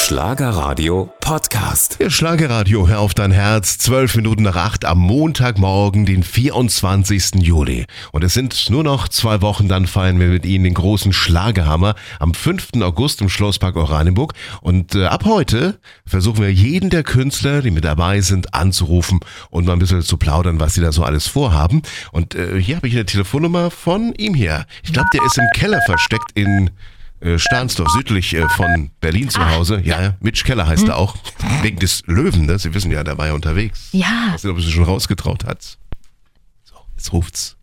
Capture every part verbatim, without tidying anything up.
Schlagerradio Podcast. Der Schlagerradio, hör auf dein Herz, zwölf Minuten nach acht am Montagmorgen, den vierundzwanzigsten Juli. Und es sind nur noch zwei Wochen, dann feiern wir mit Ihnen den großen Schlagerhammer am fünften August im Schlosspark Oranienburg. Und äh, ab heute versuchen wir jeden der Künstler, die mit dabei sind, anzurufen und mal ein bisschen zu plaudern, was sie da so alles vorhaben. Und äh, hier habe ich eine Telefonnummer von ihm hier. Ich glaube, der ist im Keller versteckt in Stahnsdorf, südlich von Berlin zu Hause. Ja, ja, Mitch Keller heißt hm. er auch. Wegen des Löwen, ne? Sie wissen ja, der war ja unterwegs. Ja. Ich weiß nicht, ob er sich schon rausgetraut hat. So, jetzt ruft's.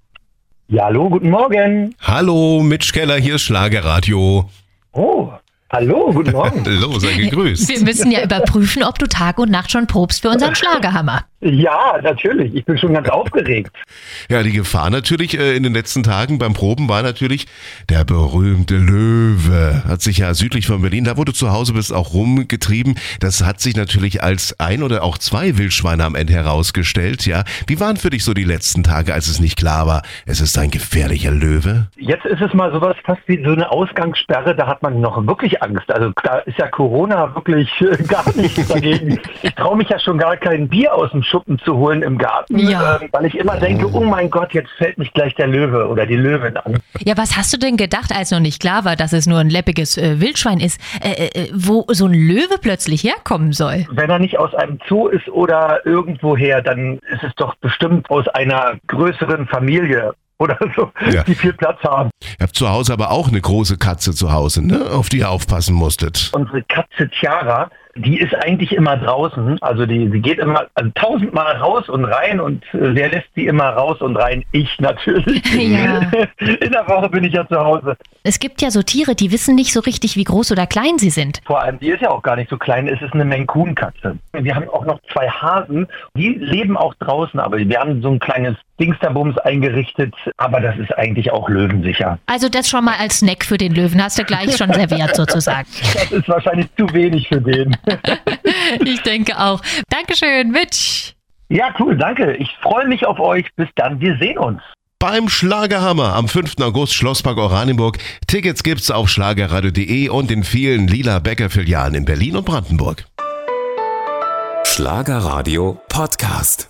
Ja, hallo, guten Morgen. Hallo, Mitch Keller, hier ist Schlagerradio. Oh, hallo, guten Morgen. Hallo, sei gegrüßt. Wir müssen ja überprüfen, ob du Tag und Nacht schon probst für unseren Schlagerhammer. Ja, natürlich. Ich bin schon ganz aufgeregt. Ja, die Gefahr natürlich äh, in den letzten Tagen beim Proben war natürlich der berühmte Löwe. Hat sich ja südlich von Berlin, da wo du zu Hause bist, auch rumgetrieben. Das hat sich natürlich als ein oder auch zwei Wildschweine am Ende herausgestellt. Ja, wie waren für dich so die letzten Tage, als es nicht klar war, es ist ein gefährlicher Löwe? Jetzt ist es mal sowas fast wie so eine Ausgangssperre. Da hat man noch wirklich Angst. Also da ist ja Corona wirklich äh, gar nichts dagegen. Ich traue mich ja schon gar kein Bier aus dem Schuppen zu holen im Garten, Ja. äh, weil ich immer denke, oh mein Gott, jetzt fällt mich gleich der Löwe oder die Löwin an. Ja, was hast du denn gedacht, als noch nicht klar war, dass es nur ein läppiges äh, Wildschwein ist, äh, äh, wo so ein Löwe plötzlich herkommen soll? Wenn er nicht aus einem Zoo ist oder irgendwoher, dann ist es doch bestimmt aus einer größeren Familie oder so, Ja. die viel Platz haben. Ihr habt zu Hause aber auch eine große Katze zu Hause, ne? Auf die ihr aufpassen musstet. Unsere Katze Tiara, die ist eigentlich immer draußen. Also die, sie geht immer also tausendmal raus und rein und äh, wer lässt sie immer raus und rein? Ich natürlich. Ja. In der Woche bin ich ja zu Hause. Es gibt ja so Tiere, die wissen nicht so richtig, wie groß oder klein sie sind. Vor allem, die ist ja auch gar nicht so klein, es ist eine Maine-Coon-Katze. Wir haben auch noch zwei Hasen, die leben auch draußen, aber wir haben so ein kleines Dingsterbums eingerichtet, aber das ist eigentlich auch löwensicher. Also das schon mal als Snack für den Löwen hast du gleich schon serviert sozusagen. Das ist wahrscheinlich zu wenig für den. Ich denke auch. Dankeschön, Mitch. Ja, cool, danke. Ich freue mich auf euch. Bis dann, wir sehen uns. Beim Schlagerhammer am fünften August Schlosspark Oranienburg. Tickets gibt's auf schlagerradio punkt de und in vielen Lila Becker Filialen in Berlin und Brandenburg. Schlagerradio Podcast.